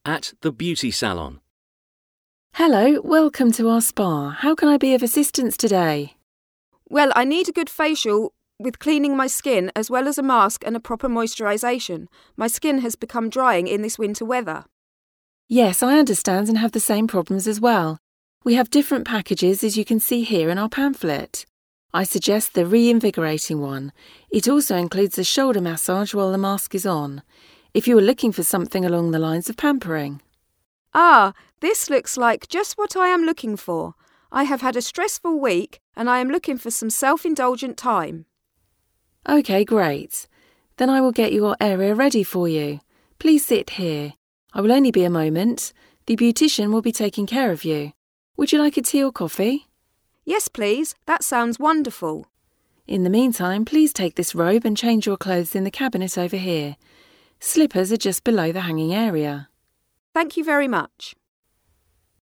at the beauty salon. Hello, welcome to our spa. How can I be of assistance today? Well, I need a good facial with cleaning my skin as well as a mask and a proper moisturisation. My skin has become drying in this winter weather. Yes, I understand and have the same problems as well. We have different packages as you can see here in our pamphlet. I suggest the reinvigorating one. It also includes a shoulder massage while the mask is on, if you are looking for something along the lines of pampering. Ah, this looks like just what I am looking for. I have had a stressful week and I am looking for some self-indulgent time. OK, great. Then I will get your area ready for you. Please sit here. I will only be a moment. The beautician will be taking care of you. Would you like a tea or coffee? Yes, please. That sounds wonderful. In the meantime, please take this robe and change your clothes in the cabinet over here. Slippers are just below the hanging area. Thank you very much.